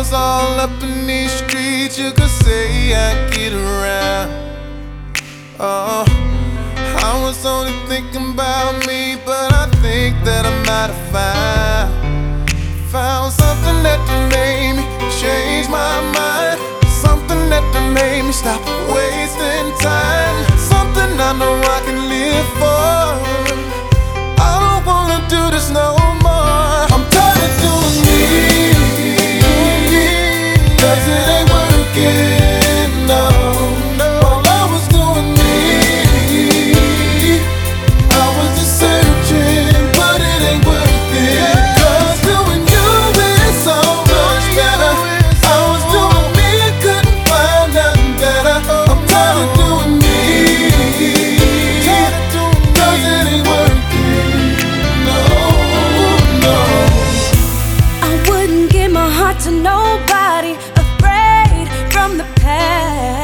was all up in these streets, you could say I get around. Oh, I was only thinking about me, but I think that I might have found something that done made me change my mind, something that done made me stop wasting time, something I know I can live for. I don't wanna do this no more. I'm tired of doing me, 'cause it ain't working, no. While I was doing me, I was just searching, but it ain't worth it. 'Cause doing you is so much better. I was doing me, couldn't find nothing better. I'm tired of doing me, 'cause it ain't working, no, no. I wouldn't give my heart to nobody, afraid from the past.